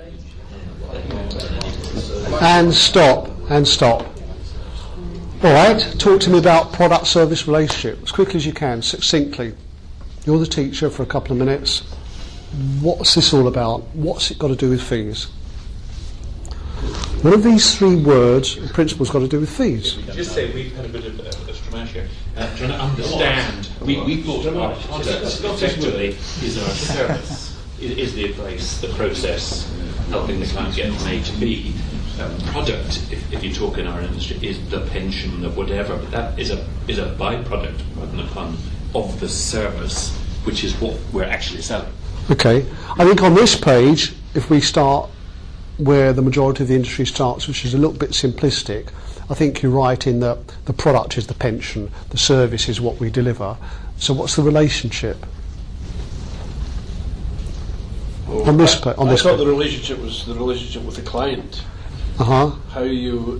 And stop. All right, talk to me about product-service relationship as quickly as you can, succinctly. You're the teacher for a couple of minutes. What's this all about? What's it got to do with fees? What have these three words and principles got to do with fees? Just say we've had a bit of a stramash here. Trying to understand. We thought our product effectively is our service. It is the advice, the process, helping the client get from A to B. Product, if you talk in our industry, is the pension, the whatever, but that is a byproduct, rather than a pun, of the service, which is what we're actually selling. Okay. I think on this page, if we start where the majority of the industry starts, which is a little bit simplistic, I think you're right in that the product is the pension, the service is what we deliver. So what's the relationship? Well, on this thought the relationship was the relationship with the client. Uh-huh. How you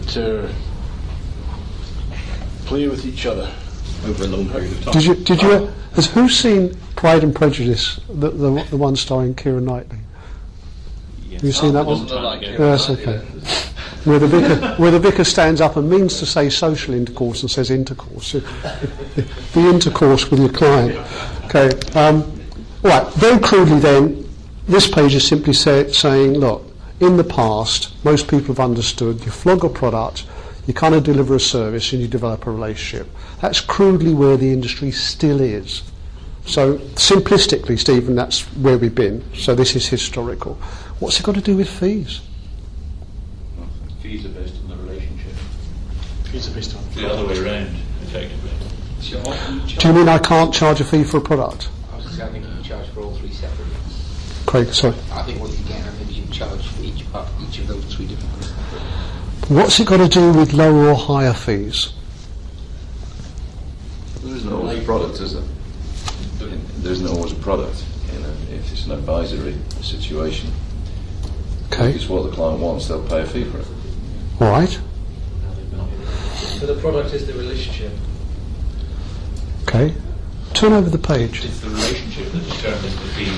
play with each other over a long period of time. Did you? Has who seen Pride and Prejudice, the one starring Keira Knightley? Yes. Have you seen that one? Yes, okay. Where the vicar stands up and means to say social intercourse and says intercourse. The intercourse with your client. Okay. Right. Very crudely, then, this page is simply saying, look. In the past, most people have understood you flog a product, you kind of deliver a service and you develop a relationship. That's crudely where the industry still is. So simplistically, Stephen, that's where we've been. So this is historical. What's it got to do with fees? Well, fees are based on the relationship. Fees are based on the other way around, effectively. Do you mean I can't charge a fee for a product? I was saying, I think you can charge for all three separately. Craig, sorry. I think what you can, I think you can charge for each of those three different ones. What's it got to do with lower or higher fees? There isn't always a product, is there? There isn't always a product. If it's an advisory situation, Okay. if it's what the client wants, they'll pay a fee for it. All right. So the product is the relationship. Okay. Turn over the page. It's the relationship that determines the fee.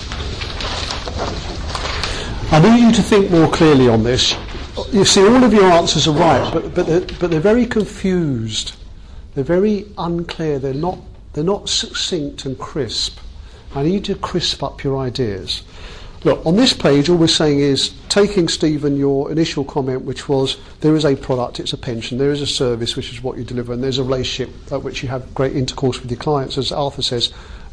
I need you to think more clearly on this. You see, all of your answers are right, but they're very confused. They're very unclear. They're not succinct and crisp. I need you to crisp up your ideas. Look, on this page, all we're saying is taking, Stephen, your initial comment, which was there is a product, it's a pension, there is a service, which is what you deliver, and there's a relationship at which you have great intercourse with your clients, as Arthur says.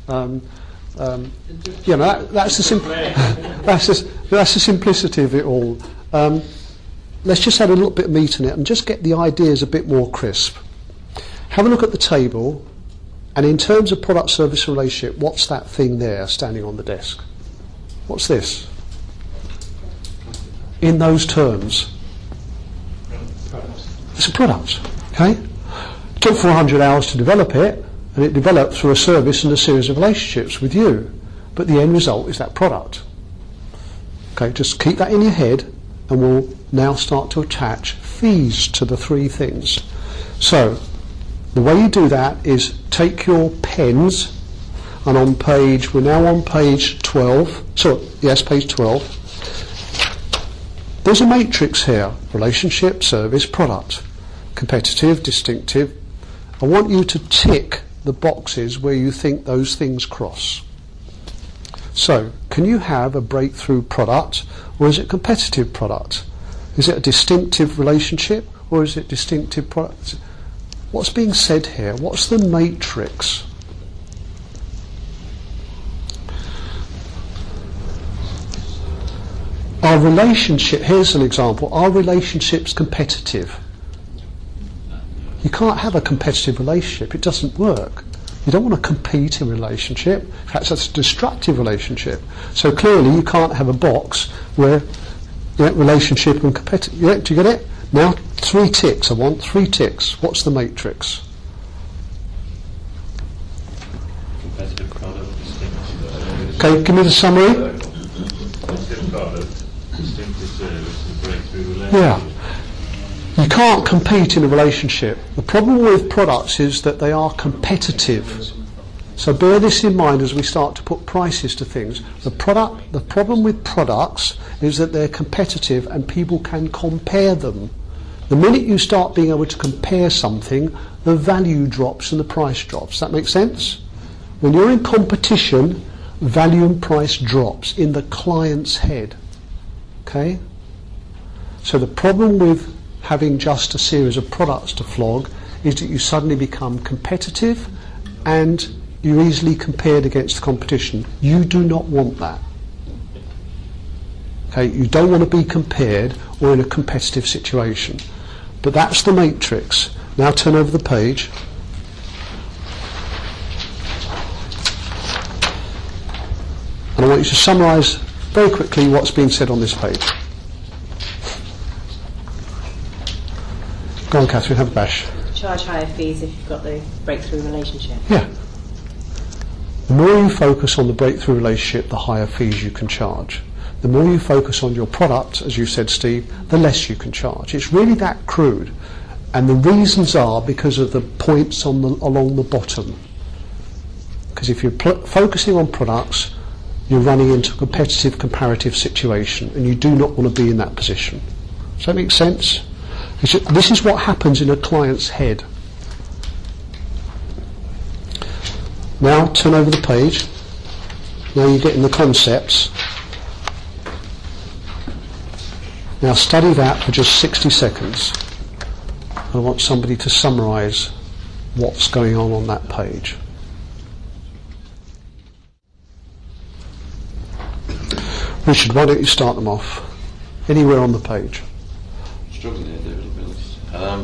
That's the simplicity of it all. Let's just add a little bit of meat in it and just get the ideas a bit more crisp. Have a look at the table, and in terms of product-service relationship, what's that thing there standing on the desk? What's this? In those terms, it's a product. Okay, it took 400 hours to develop it. And it developed through a service and a series of relationships with you. But the end result is that product. Okay, just keep that in your head, and we'll now start to attach fees to the three things. So, the way you do that is take your pens, and we're now on page 12. Page 12. There's a matrix here: relationship, service, product, competitive, distinctive. I want you to tick the boxes where you think those things cross. So, can you have a breakthrough product, or is it a competitive product? Is it a distinctive relationship, or is it distinctive product? What's being said here? What's the matrix? Our relationship, here's an example, our relationship's competitive. You can't have a competitive relationship, it doesn't work. You don't want to compete in a relationship. In fact, that's a destructive relationship. So clearly you can't have a box where relationship and competitive. Do you get it? Now, 3 ticks. I want 3 ticks. What's the matrix? Competitive product, distinctive. Okay, give me the summary. Competitive product, distinctive service, and breakthrough relationship. Yeah. You can't compete in a relationship. The problem with products is that they are competitive. So bear this in mind as we start to put prices to things. The problem with products is that they're competitive and people can compare them. The minute you start being able to compare something, the value drops and the price drops. Does that make sense? When you're in competition, value and price drops in the client's head. Okay? So the problem with having just a series of products to flog is that you suddenly become competitive and you're easily compared against the competition. You do not want that. Okay? You don't want to be compared or in a competitive situation. But that's the matrix. Now turn over the page. And I want you to summarise very quickly what's been said on this page. Go on, Catherine, have a bash. Charge higher fees if you've got the breakthrough relationship. Yeah. The more you focus on the breakthrough relationship, the higher fees you can charge. The more you focus on your product, as you said, Steve, the less you can charge. It's really that crude. And the reasons are because of the points along the bottom. Because if you're focusing on products, you're running into a competitive comparative situation, and you do not want to be in that position. Does that make sense? This is what happens in a client's head. Now turn over the page. Now you're getting the concepts. Now study that for just 60 seconds. I want somebody to summarise what's going on that page. Richard, why don't you start them off? Anywhere on the page. Struggling here, David, to be honest.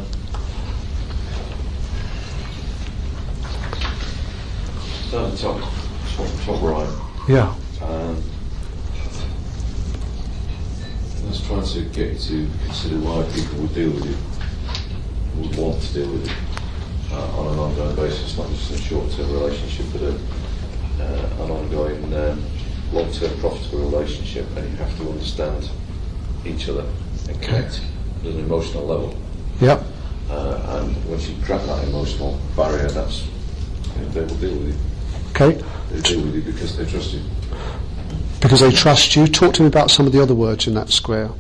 Start at the top right. Yeah. Let's try to get you to consider why people would deal with you, would want to deal with you on an ongoing basis, not just in a short-term relationship, but an ongoing long-term profitable relationship, and you have to understand each other and connect at an emotional level. Yep. And once you crack that emotional barrier, that's they will deal with you. Okay. They deal with you because they trust you. Because they trust you. Talk to me about some of the other words in that square.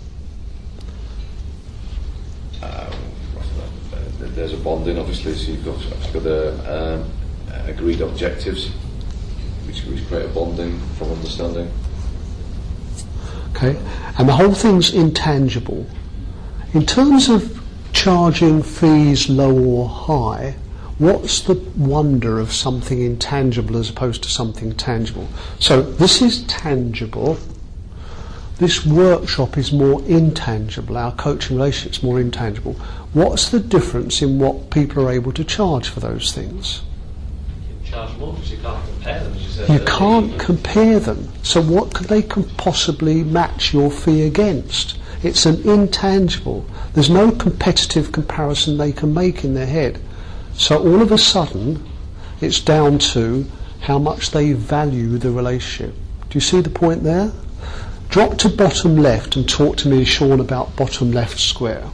There's a bonding, obviously, so you've got agreed objectives, which create a bonding from understanding. Okay, and the whole thing's intangible. In terms of charging fees low or high, what's the wonder of something intangible as opposed to something tangible? So this is tangible. This workshop is more intangible. Our coaching relationship's more intangible. What's the difference in what people are able to charge for those things? You charge more because you can't compare them, as you said. You can't compare them. So what could they possibly match your fee against? It's an intangible. There's no competitive comparison they can make in their head. So all of a sudden, it's down to how much they value the relationship. Do you see the point there? Drop to bottom left and talk to me, Sean, about bottom left square.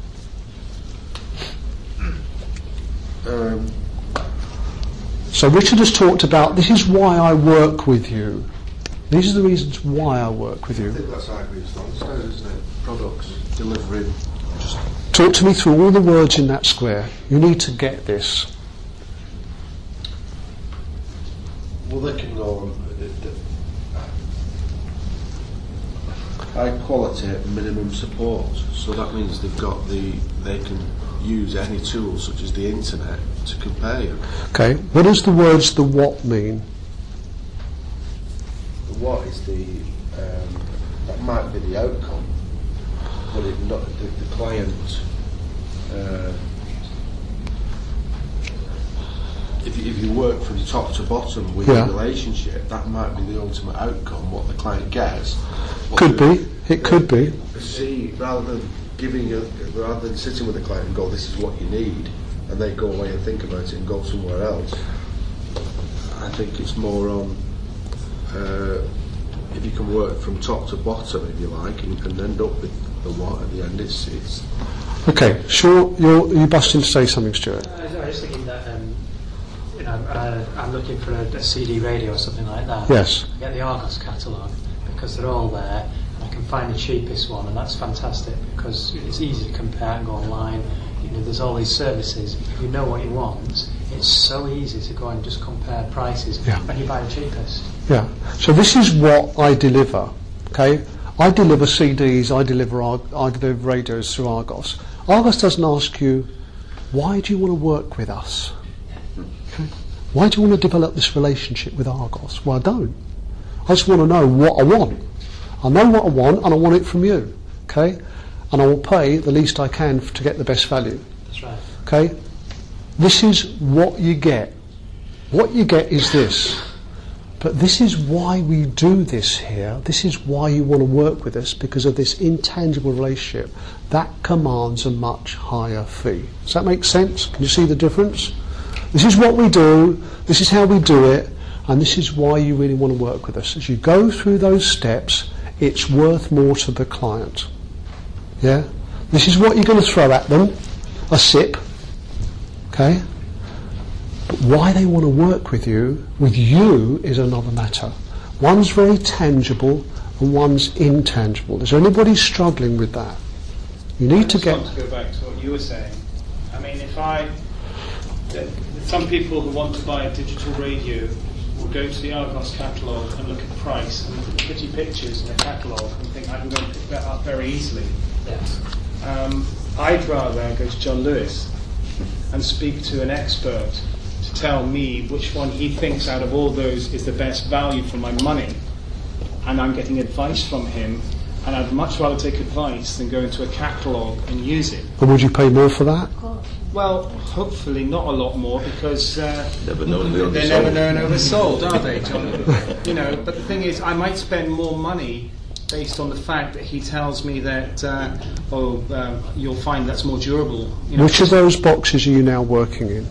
So Richard has talked about, this is why I work with you. These are the reasons why I work with you. I think that's how I agree with Stone, isn't it? Products, delivering. Talk to me through all the words in that square. You need to get this. Well, they can go on. High quality, minimum support. So that means they can use any tool such as the internet to compare you. Okay. What does the words the what mean? The what is that might be the outcome, but it not the client. If you work from top to bottom with a relationship, that might be the ultimate outcome, what the client gets. Could be. It could be. See, rather than sitting with the client and go, this is what you need, and they go away and think about it and go somewhere else. I think it's more on if you can work from top to bottom, if you like, and end up with the what at the end. It's okay. Sure, you busting to say something, Stuart. I was just thinking that I'm looking for a CD radio or something like that. Yes. I get the Argos catalogue because they're all there, and I can find the cheapest one, and that's fantastic because it's easy to compare and go online. You know, there's all these services. If you know what you want, it's so easy to go and just compare prices, and you buy the cheapest. Yeah. So this is what I deliver. Okay. I deliver CDs. I deliver radios through Argos. Argos doesn't ask you, why do you want to work with us? Okay. Why do you want to develop this relationship with Argos? Well, I don't. I just want to know what I want. I know what I want, and I want it from you. Okay. And I will pay the least I can to get the best value. That's right. Okay? This is what you get. What you get is this. But this is why we do this here. This is why you want to work with us, because of this intangible relationship. That commands a much higher fee. Does that make sense? Can you see the difference? This is what we do. This is how we do it. And this is why you really want to work with us. As you go through those steps, it's worth more to the client. Yeah? This is what you're going to throw at them, a sip, okay? But why they want to work with you is another matter. One's very tangible and one's intangible. Is there anybody struggling with that? You need to get... I just want to go back to what you were saying. I mean, some people who want to buy a digital radio will go to the Argos catalogue and look at price and look at the pretty pictures in the catalogue and think, I can go and pick that up very easily. Yes. I'd rather go to John Lewis and speak to an expert to tell me which one he thinks out of all those is the best value for my money, and I'm getting advice from him, and I'd much rather take advice than go into a catalogue and use it. And would you pay more for that? Well, hopefully not a lot more, because they're Never known to be never known oversold, are they, John? You know, but the thing is, I might spend more money based on the fact that he tells me that, you'll find that's more durable. You know, Which of those boxes are you now working in?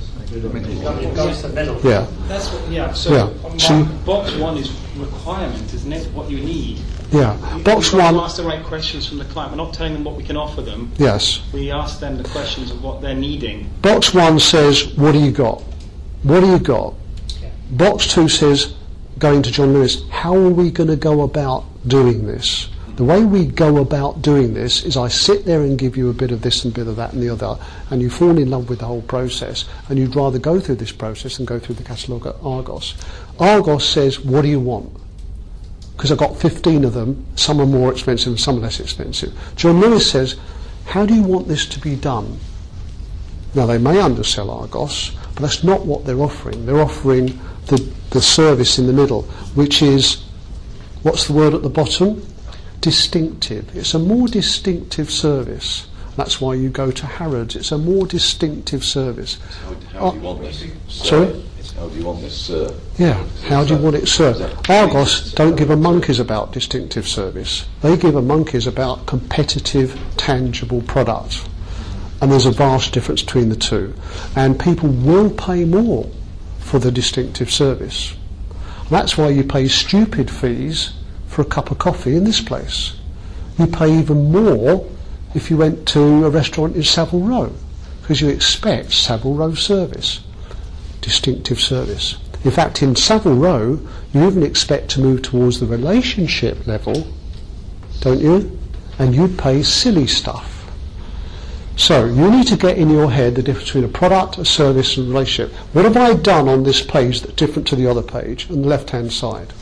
Yeah. That's what, yeah. So, box one is requirement, isn't it? What you need. Yeah. Box we one. ask the right questions from the client. We're not telling them what we can offer them. Yes. We ask them the questions of what they're needing. Box one says, what do you got? What do you got? Yeah. Box two says, going to John Lewis, how are we going to go about doing this? The way we go about doing this is I sit there and give you a bit of this and a bit of that and the other, and you fall in love with the whole process, and you'd rather go through this process than go through the catalogue at Argos. Argos says, what do you want? Because I've got 15 of them, some are more expensive and some are less expensive. John Lewis says, how do you want this to be done? Now, they may undersell Argos, but that's not what they're offering. They're offering the service in the middle, which is, what's the word at the bottom? Distinctive. It's a more distinctive service. That's why you go to Harrods. It's a more distinctive service. How do you want this? Sorry? How do you want this served? Yeah, how do you want it served? Argos don't give a monkeys about distinctive service. They give a monkeys about competitive, tangible products. And there's a vast difference between the two. And people will pay more for the distinctive service. And that's why you pay stupid fees for a cup of coffee in this place. You pay even more if you went to a restaurant in Savile Row, because you expect Savile Row service, distinctive service. In fact, in Savile Row, you even expect to move towards the relationship level, don't you? And you pay silly stuff. So you need to get in your head the difference between a product, a service, and a relationship. What have I done on this page that's different to the other page on the left-hand side?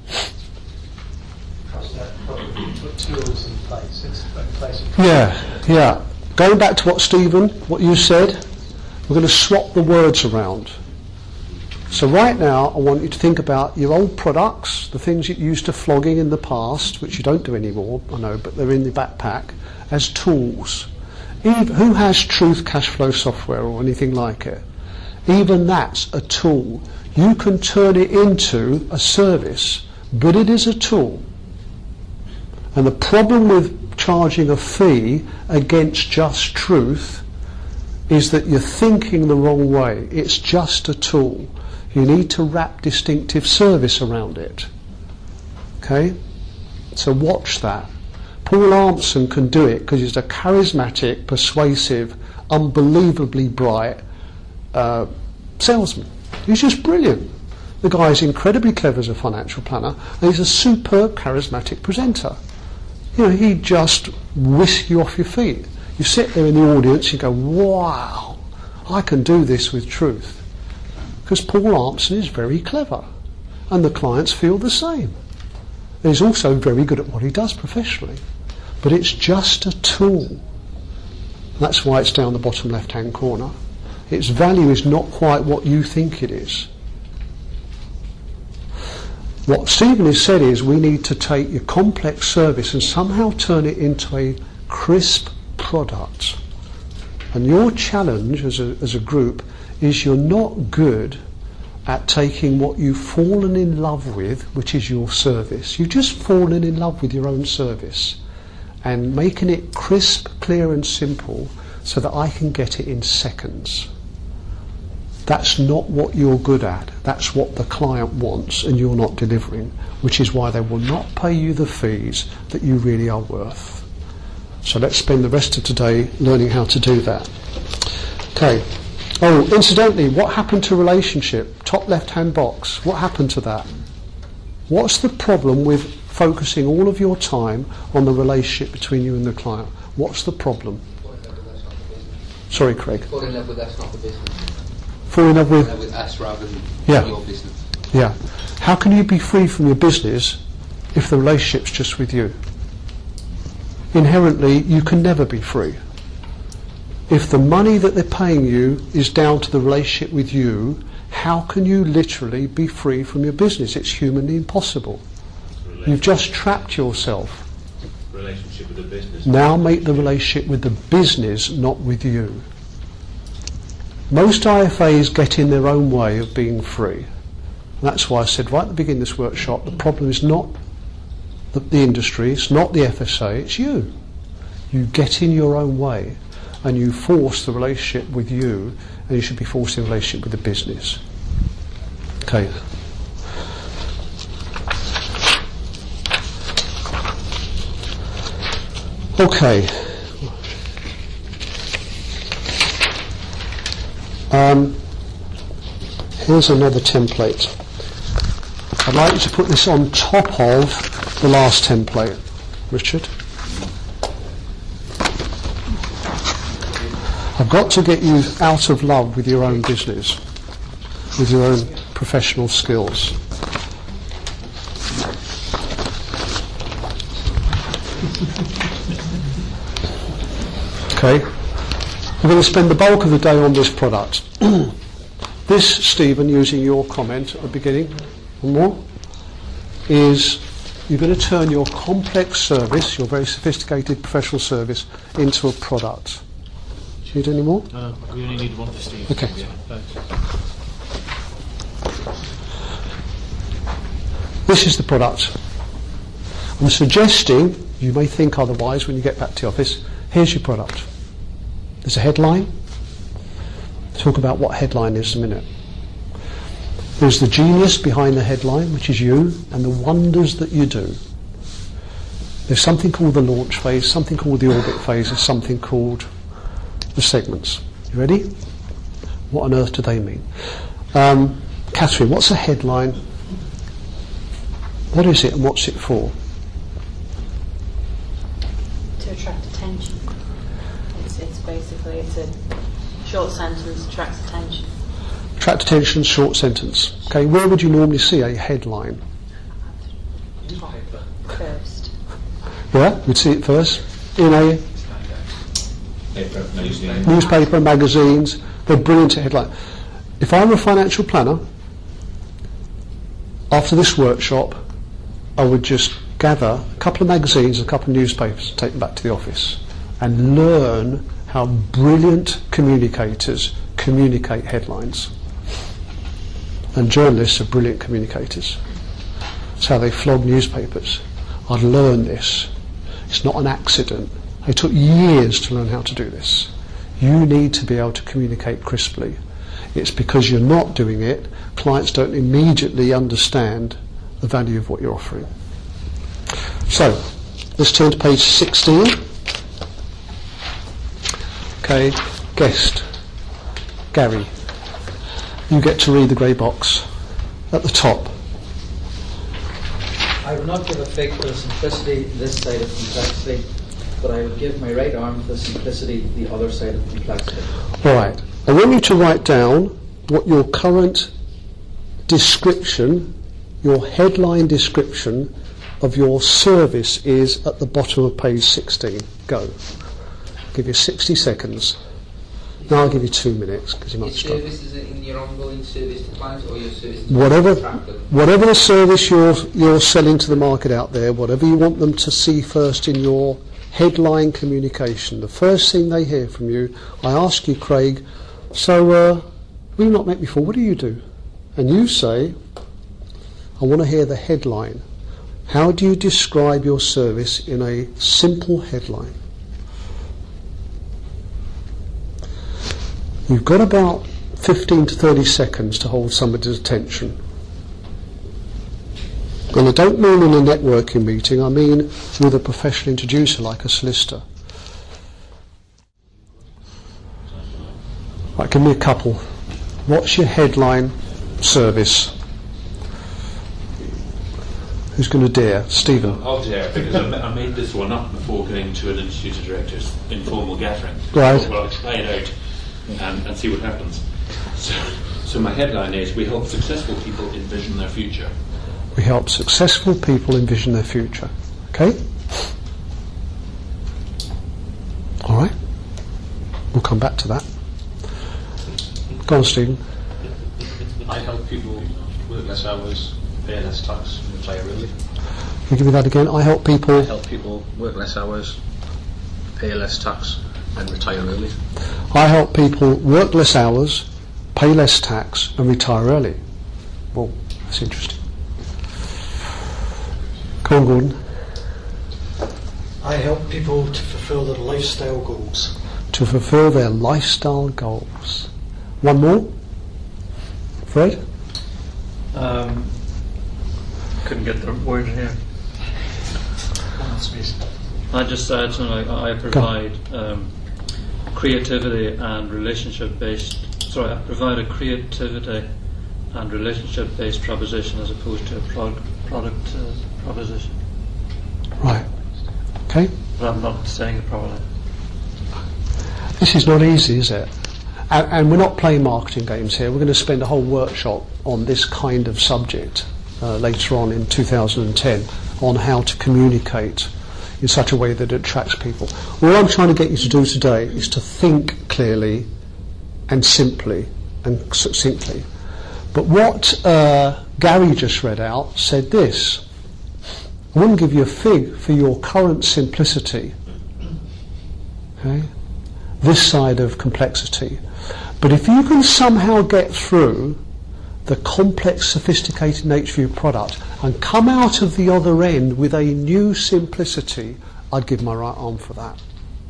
Put tools in place. Yeah. Going back to what you said, we're going to swap the words around. So right now, I want you to think about your old products, the things you used to flogging in the past, which you don't do anymore, I know, but they're in the backpack, as tools. Who has Truth Cash Flow software or anything like it? Even that's a tool. You can turn it into a service, but it is a tool. And the problem with charging a fee against just truth is that you're thinking the wrong way. It's just a tool. You need to wrap distinctive service around it. Okay? So watch that. Paul Armson can do it because he's a charismatic, persuasive, unbelievably bright salesman. He's just brilliant. The guy is incredibly clever as a financial planner, and he's a superb, charismatic presenter. You know, he just whisk you off your feet. You sit there in the audience, you go, wow, I can do this with truth. Because Paul Armson is very clever, and the clients feel the same. And he's also very good at what he does professionally. But it's just a tool. That's why it's down the bottom left-hand corner. Its value is not quite what you think it is. What Stephen has said is we need to take your complex service and somehow turn it into a crisp product. And your challenge as a group is you're not good at taking what you've fallen in love with, which is your service. You've just fallen in love with your own service, and making it crisp, clear and simple so that I can get it in seconds. That's not what you're good at. That's what the client wants, and you're not delivering, which is why they will not pay you the fees that you really are worth. So let's spend the rest of today learning how to do that. Okay. Oh, incidentally, what happened to relationship? Top left-hand box. What happened to that? What's the problem with focusing all of your time on the relationship between you and the client? What's the problem? Sorry, Craig. Fall in love with us, not the business. Fall in love with us rather than your business. Yeah. How can you be free from your business if the relationship's just with you? Inherently, you can never be free. If the money that they're paying you is down to the relationship with you, how can you literally be free from your business? It's humanly impossible. You've just trapped yourself. Relationship with the business. Now make the relationship with the business, not with you. Most IFAs get in their own way of being free. That's why I said right at the beginning of this workshop, the problem is not the industry, it's not the FSA, it's you. You get in your own way and you force the relationship with you, and you should be forcing the relationship with the business. Okay. Okay. Here's another template. I'd like you to put this on top of the last template. Richard? I've got to get you out of love with your own business, with your own professional skills. Okay? We're going to spend the bulk of the day on this product. This, Stephen, using your comment at the beginning, one more, is you're going to turn your complex service, your very sophisticated professional service, into a product. Do you need any more? We only need one for Steve. Okay. This is the product. I'm suggesting, you may think otherwise when you get back to the office, here's your product. There's a headline. Talk about what headline is in a minute. There's the genius behind the headline, which is you, and the wonders that you do. There's something called the launch phase, something called the orbit phase, and something called the segments. You ready? What on earth do they mean? Catherine, what's a headline? What is it and what's it for? To attract attention. It's basically, it's a short sentence, attracts attention. Attract attention, short sentence. Okay, where would you normally see a headline? Top first. Yeah, we'd see it first in a newspaper, magazines. They're brilliant at headline. If I were a financial planner, after this workshop, I would just gather a couple of magazines, a couple of newspapers, and take them back to the office and learn how brilliant communicators communicate headlines. And journalists are brilliant communicators. It's how they flog newspapers. I'd learn this. It's not an accident. It took years to learn how to do this. You need to be able to communicate crisply. It's because you're not doing it, clients don't immediately understand the value of what you're offering. So, let's turn to page 16. Okay, guest, Gary. You get to read the grey box at the top. I would not give a fig for the simplicity this side of complexity, but I would give my right arm for the simplicity the other side of complexity. All right. I want you to write down what your current description, your headline description of your service is at the bottom of page 16. Go. I'll give you 60 seconds. Now I'll give you 2 minutes because you might struggle. Your service is in your ongoing service to clients, or your service to whatever the service you're selling to the market out there, whatever you want them to see first in your headline communication, the first thing they hear from you, I ask you, Craig, so will you not met before, what do you do? And you say, I want to hear the headline. How do you describe your service in a simple headline? You've got about 15 to 30 seconds to hold somebody's attention. And I don't mean in a networking meeting, I mean with a professional introducer like a solicitor. Right, give me a couple. What's your headline service? Who's going to dare? Stephen. I'll dare, because I made this one up before going to an Institute of Directors informal gathering. Right. Well, I'll try it out and see what happens. So my headline is, we help successful people envision their future. We help successful people envision their future. Okay? All right. We'll come back to that. Go on, Stephen. I help people work less hours, pay less tax, and retire early. Can you give me that again? I help people. I help people work less hours, pay less tax, and retire early. I help people work less hours, pay less tax, and retire early. Well, that's interesting. Come on, Gordon. I help people to fulfil their lifestyle goals. To fulfil their lifestyle goals. One more? Fred? Couldn't get the word here. I just said something like, I provide creativity and relationship-based. Sorry, I provide a creativity and relationship-based proposition as opposed to a product proposition. Right. Okay. But I'm not saying it properly. This is not easy, is it? And we're not playing marketing games here. We're going to spend a whole workshop on this kind of subject later on in 2010 on how to communicate in such a way that it attracts people. All I'm trying to get you to do today is to think clearly and simply and succinctly. But what Gary just read out said this: I wouldn't give you a fig for your current simplicity, okay, this side of complexity. But if you can somehow get through the complex, sophisticated nature of your product and come out of the other end with a new simplicity, I'd give my right arm for that.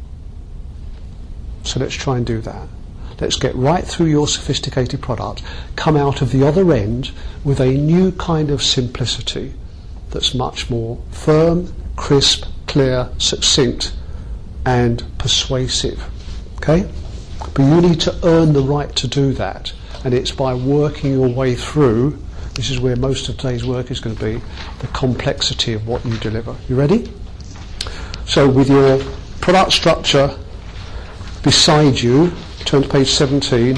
So let's try and do that. Let's get right through your sophisticated product, come out of the other end with a new kind of simplicity that's much more firm, crisp, clear, succinct, and persuasive. Okay? But you need to earn the right to do that, and it's by working your way through, this is where most of today's work is going to be, the complexity of what you deliver. You ready? So with your product structure beside you, turn to page 17.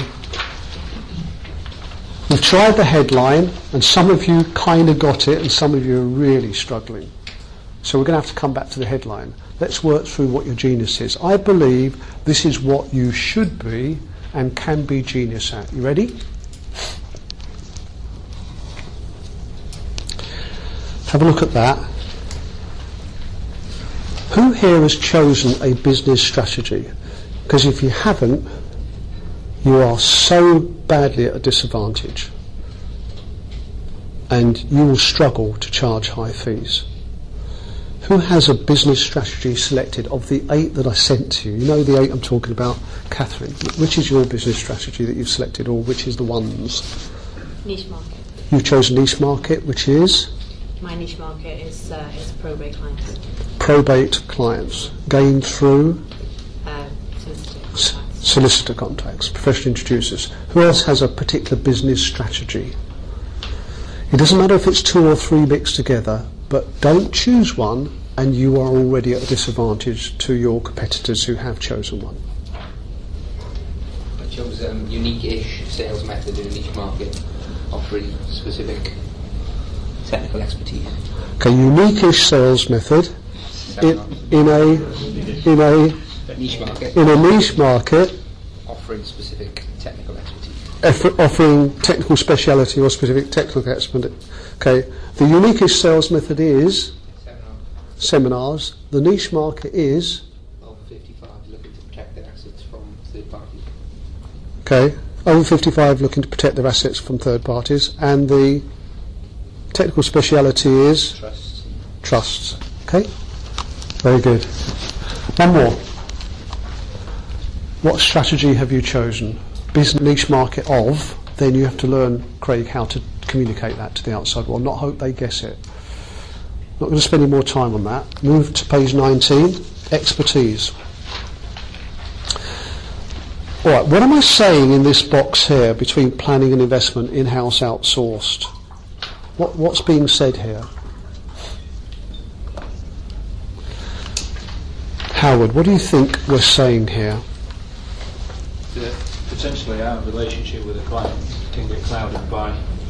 We've tried the headline, and some of you kind of got it, and some of you are really struggling. So we're going to have to come back to the headline. Let's work through what your genius is. I believe this is what you should be and can be genius at. You ready? Have a look at that. Who here has chosen a business strategy? Because if you haven't, you are so badly at a disadvantage, and you will struggle to charge high fees. Who has a business strategy selected of the 8 that I sent to you? You know the 8 I'm talking about. Catherine, which is your business strategy that you've selected, or which is the ones? Niche market. You've chosen niche market, which is? My niche market is probate clients. Probate clients. Gained through? solicitor contacts, professional introducers. Who else has a particular business strategy? It doesn't matter if it's 2 or 3 mixed together, but don't choose one and you are already at a disadvantage to your competitors who have chosen one. I chose unique-ish sales method in each market, offering specific technical expertise. Okay, unique-ish sales method in a niche market, offering specific technical expertise. Offering technical speciality or specific technical expertise. Okay, the unique-ish sales method is seminars. The niche market is over 55 looking to protect their assets from third parties. Okay, over 55 looking to protect their assets from third parties, and the technical speciality is trusts. Okay, very good. One more. What strategy have you chosen? Business niche market of, then you have to learn, Craig, how to communicate that to the outside world, not hope they guess it. Not going to spend any more time on that. Move to page 19, expertise. Alright, what am I saying in this box here between planning and investment, in-house, outsourced? What's being said here? Howard, what do you think we're saying here? That potentially our relationship with a client can get clouded by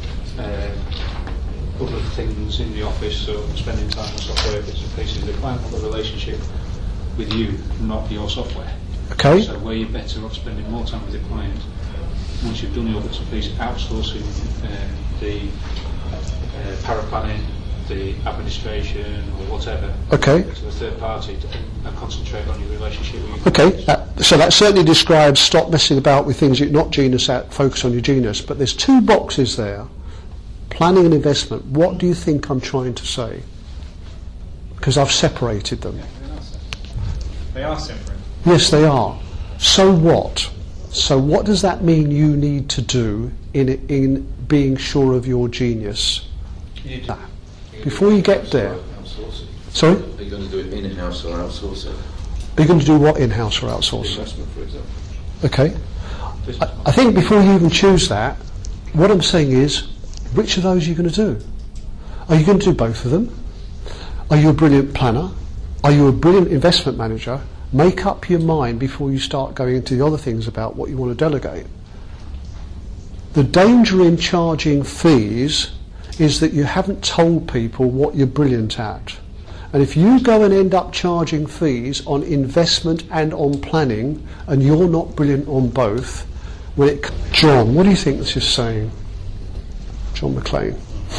other things in the office, or spending time on software bits and pieces. The client wants a relationship with you, not your software. Okay. So where you're better off spending more time with the client once you've done your bits and pieces, outsourcing the paraplanning, the administration or whatever, okay, to a third party and concentrate on your relationship with your clients. Okay, so that certainly describes stop messing about with things you're not genius at, focus on your genius. But there's 2 boxes there. Planning and investment. What do you think I'm trying to say? Because I've separated them. They are separate. Yes, they are. So what? So what does that mean you need to do in being sure of your genius? Before you get there. Sorry? Are you going to do it in-house or outsource it? Are you going to do what in-house or outsource? Investment, for example. Okay. I think before you even choose that, what I'm saying is, which of those are you going to do? Are you going to do both of them? Are you a brilliant planner? Are you a brilliant investment manager? Make up your mind before you start going into the other things about what you want to delegate. The danger in charging fees is that you haven't told people what you're brilliant at. And if you go and end up charging fees on investment and on planning, and you're not brilliant on both, John, what do you think this is saying? John McLean.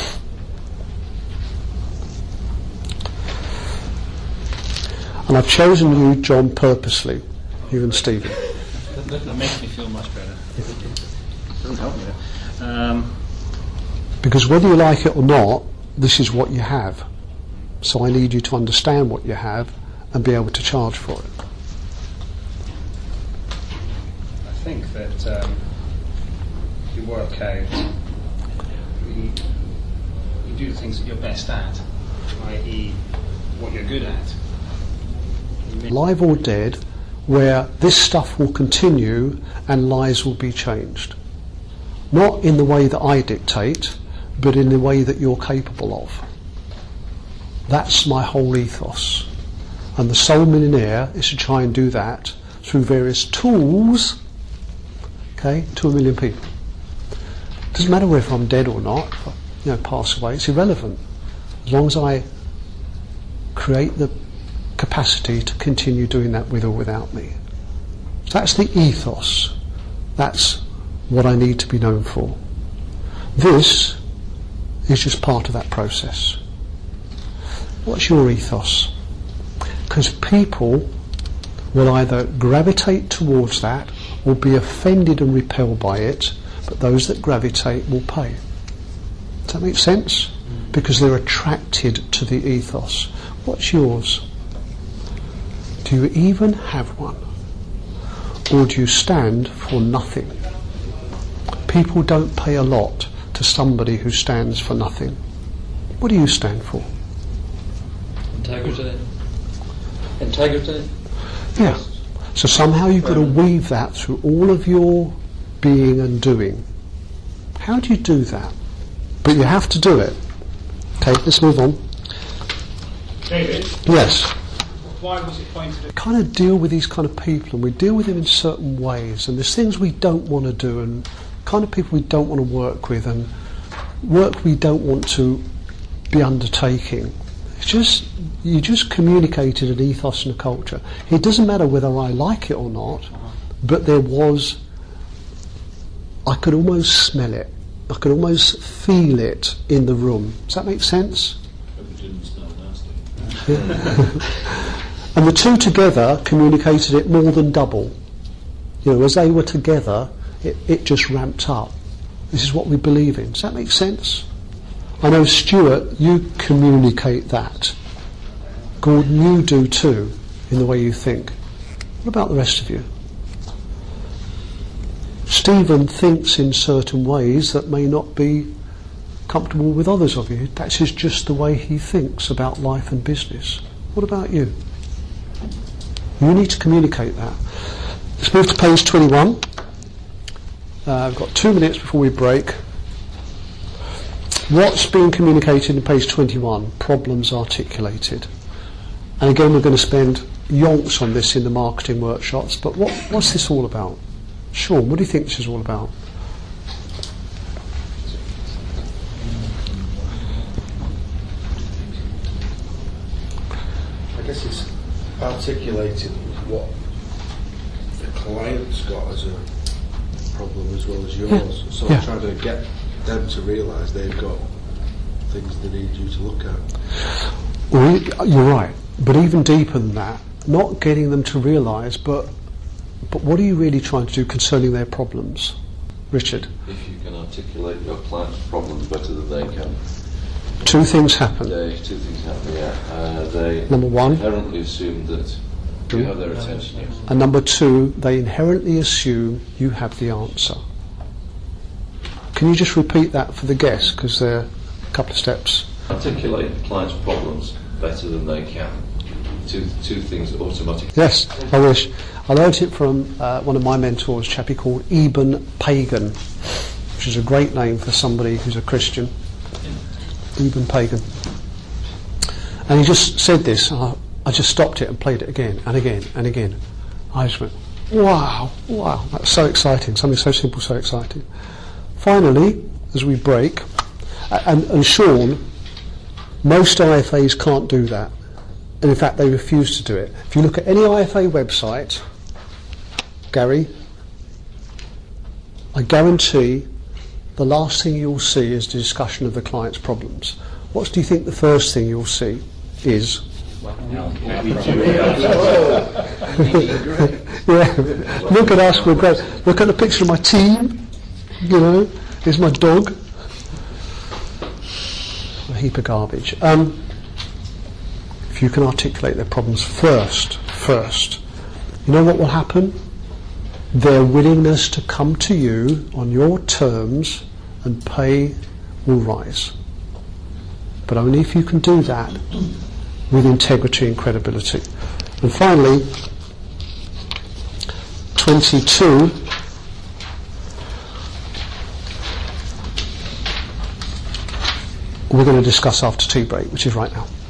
And I've chosen you, John, purposely, you and Stephen. That makes me feel much better. It doesn't help me. Because whether you like it or not, this is what you have. So I need you to understand what you have and be able to charge for it. I think that you work out, you do the things that you're best at, i.e. what you're good at. Live or dead, where this stuff will continue and lives will be changed. Not in the way that I dictate, but in the way that you're capable of. That's my whole ethos. And the Soul Millionaire is to try and do that through various tools, okay, to 1 million people. It doesn't matter whether I'm dead or not, pass away, it's irrelevant. As long as I create the capacity to continue doing that with or without me. So that's the ethos. That's what I need to be known for. This is just part of that process. What's your ethos? Because people will either gravitate towards that or be offended and repelled by it, but those that gravitate will pay. Does that make sense? Because they're attracted to the ethos. What's yours? Do you even have one? Or do you stand for nothing? People don't pay a lot to somebody who stands for nothing. What do you stand for? Integrity. Integrity? Yeah. So somehow you've got to weave that through all of your being and doing. How do you do that? But you have to do it. Okay, let's move on. David? Yes. Why was it pointed at... Kind of deal with these kind of people, and we deal with them in certain ways, and there's things we don't want to do, and kind of people we don't want to work with, and work we don't want to be undertaking. It's just, you just communicated an ethos and a culture. It doesn't matter whether I like it or not, but there was, I could almost smell it. I could almost feel it in the room. Does that make sense? Hope it didn't smell nasty. And the two together communicated it more than double. You know, as they were together, it just ramped up. This is what we believe in. Does that make sense? I know, Stuart, you communicate that. Gordon, you do too, in the way you think. What about the rest of you? Stephen thinks in certain ways that may not be comfortable with others of you. That's just the way he thinks about life and business. What about you? You need to communicate that. Let's move to page 21. I've got 2 minutes before we break. What's being communicated in page 21? Problems articulated. And again, we're going to spend yonks on this in the marketing workshops, but what's this all about? Sean, what do you think this is all about? I guess it's articulating what the client's got as a problem as well as yours. So I'm trying to get them to realise they've got things they need you to look at. Well, you're right, but even deeper than that, not getting them to realise, but what are you really trying to do concerning their problems? Richard? If you can articulate your client's problems better than they can. Two things happen. Two things happen, yeah. They Number one, inherently assume that you have their attention. Yes. And number two, they inherently assume you have the answer. Can you just repeat that for the guests, because they're a couple of steps? Articulate the client's problems better than they can. Two things automatically. Yes, I wish. I learned it from one of my mentors, a chappie called Eben Pagan, which is a great name for somebody who's a Christian. Eben Pagan. And he just said this, and I just stopped it and played it again and again and again. I just went, wow, that's so exciting, something so simple, so exciting. Finally, as we break, and Sean, most IFAs can't do that. And in fact, they refuse to do it. If you look at any IFA website, Gary, I guarantee the last thing you'll see is the discussion of the client's problems. What do you think the first thing you'll see is? Yeah. Look at us, we're great. Look at the picture of my team, you know, here's my dog. A heap of garbage. If you can articulate their problems first, you know what will happen? Their willingness to come to you on your terms and pay will rise. But only if you can do that with integrity and credibility. And finally, 22, we're going to discuss after tea break, which is right now.